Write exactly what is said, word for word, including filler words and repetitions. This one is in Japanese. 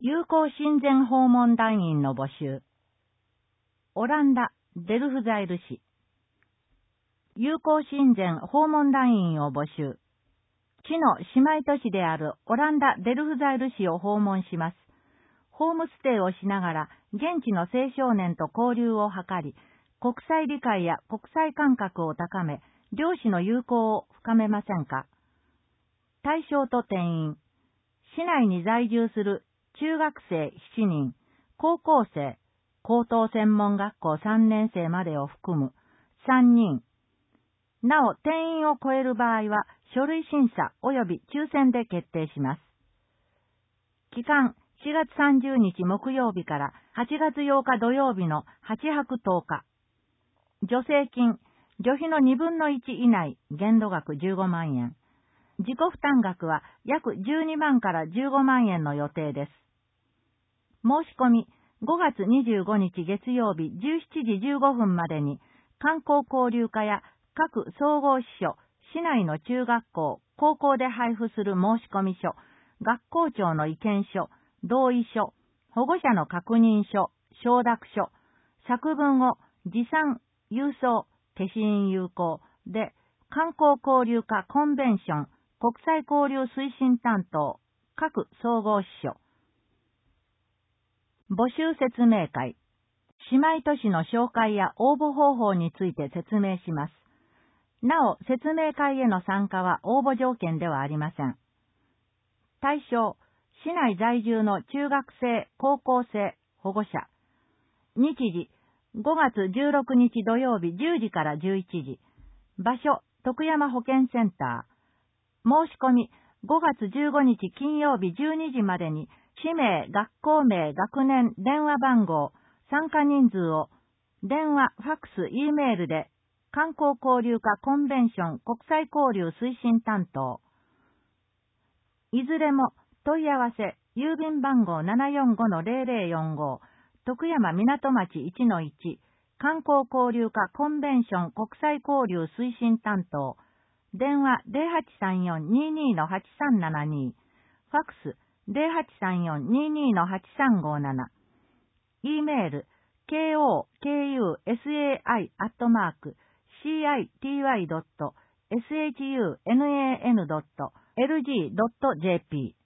友好親善訪問団員の募集。オランダ、デルフザイル市。友好親善訪問団員を募集。市の姉妹都市であるオランダ・デルフザイル市を訪問します。ホームステイをしながら現地の青少年と交流を図り、国際理解や国際感覚を高め、両市の友好を深めませんか。対象と定員。市内に在住する中学生しちにん、高校生、高等専門学校さんねん生までを含むさんにん。なお、定員を超える場合は、書類審査及び抽選で決定します。期間、しがつさんじゅうにち木曜日からはちがつようか土曜日のはちはくとおか。助成金、旅費のにぶんのいち以内、限度額じゅうごまんえん。自己負担額は約じゅうにまんからじゅうごまんえんの予定です。申し込み、ごがつにじゅうごにち月曜日じゅうしちじじゅうごふんまでに、観光交流課や各総合支所、市内の中学校、高校で配布する申込書、学校長の意見書、同意書、保護者の確認書、承諾書、作文を持参、郵送、消印有効で、観光交流課コンベンション、国際交流推進担当、各総合支所。募集説明会。姉妹都市の紹介や応募方法について説明します。なお、説明会への参加は応募条件ではありません。対象、市内在住の中学生、高校生、保護者。日時、ごがつじゅうろくにち土曜日じゅうじからじゅういちじ。場所、徳山保健センター。申し込み、ごがつじゅうごにち金曜日じゅうにじまでに、氏名、学校名、学年、電話番号、参加人数を、電話、ファックス、Eメールで、観光交流課コンベンション国際交流推進担当。いずれも、問い合わせ、郵便番号 ななよんごのゼロゼロよんご、徳山港町 いちのいち、観光交流課コンベンション国際交流推進担当。電話 ゼロはちさんよんにーにーのはちさんななに、ファックスゼロはちさんよんにーにーのはちさんごなな、Eメール ケーオーケーユーエスエーアイ アットマーク シーアイティーワイ ドット エスエイチユーエヌエーエヌ ドット エルジー ドット ジェーピー